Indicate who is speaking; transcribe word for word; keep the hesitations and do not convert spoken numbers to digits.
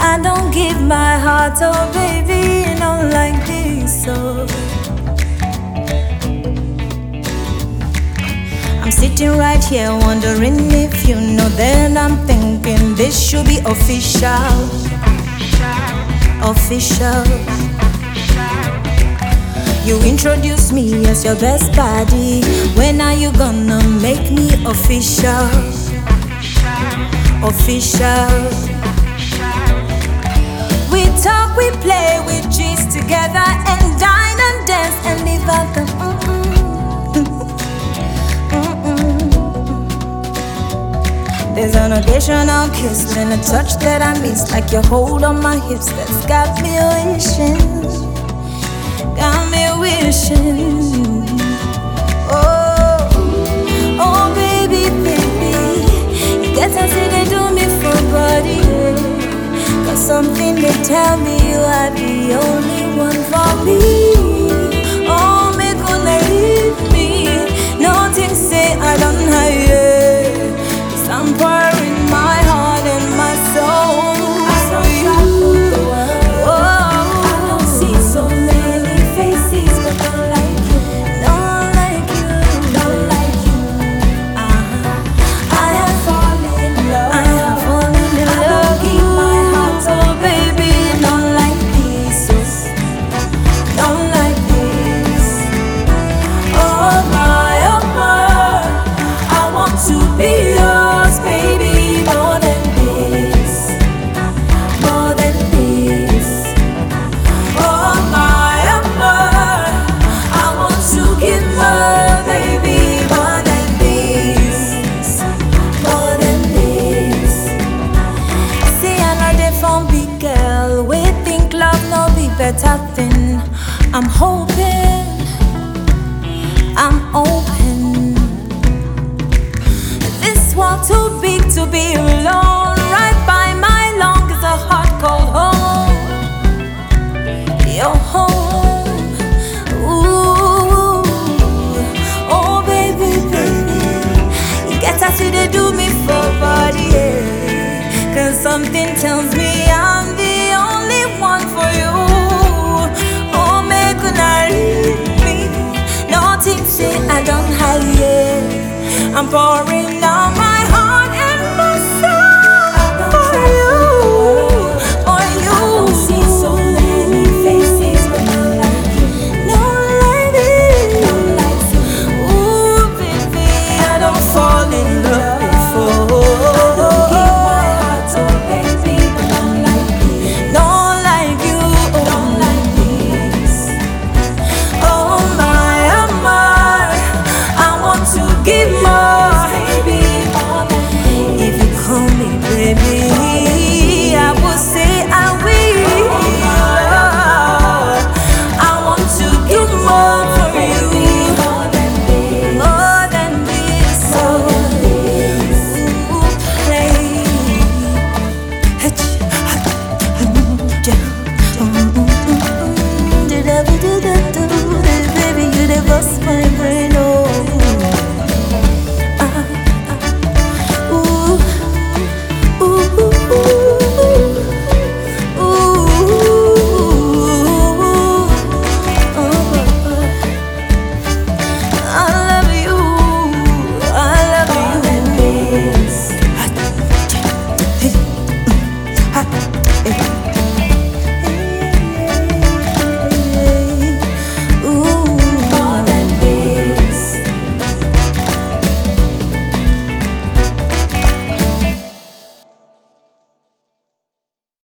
Speaker 1: I don't give my heart, oh baby, not like this, oh. I'm sitting right here wondering if you know that I'm thinking this should be official, official. You introduced me as your best buddy. When are you gonna make me official, official? We talk, we play, we gist together and dine and dance and live out the mm-mm. Mm-mm. There's an occasional kiss and a touch that I miss, like your hold on my hips that's got me wishing, got me wishing. Oh, oh baby, baby, you get something to do me for body. Cause something they tell me you are the only one for me. Oh, me gonna leave me. Nothing say I don't have you. Cause I'm pouring my heart and my soul for you. Oh, I don't see so many faces, but don't like you, don't like you, don't like you. Uh-huh. I have fallen in love. I have fallen in love. Keep my heart, oh baby, don't like this, don't like this. Oh my, oh my, I want to be yours, baby, more than this, more than this. Oh my, oh my, I want to give more, baby, more than this, more than this. See, I know they found big girl, we think love no be better thing. I'm hoping, I'm open. This world too big to be alone. Right by my lung is a hot cold home. Your home. Ooh, oh baby, baby, you get to see they do me for body, yeah. Cause something tells me I'm the only one for you. Oh, make una leave me. Nothing say I don't have, yeah. I'm pouring out